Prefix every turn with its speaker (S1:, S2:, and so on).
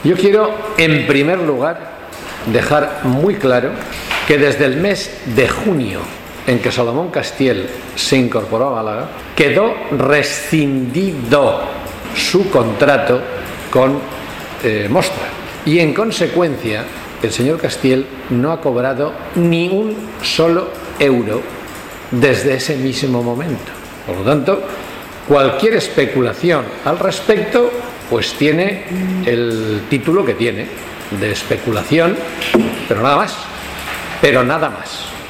S1: Yo quiero, en primer lugar, dejar muy claro que desde el mes de junio en que Salomón Castiel se incorporó a Málaga, quedó rescindido su contrato con Mostra. Y en consecuencia, el señor Castiel no ha cobrado ni un solo euro desde ese mismo momento. Por lo tanto, cualquier especulación al respecto, pues tiene el título que tiene, de especulación, pero nada más.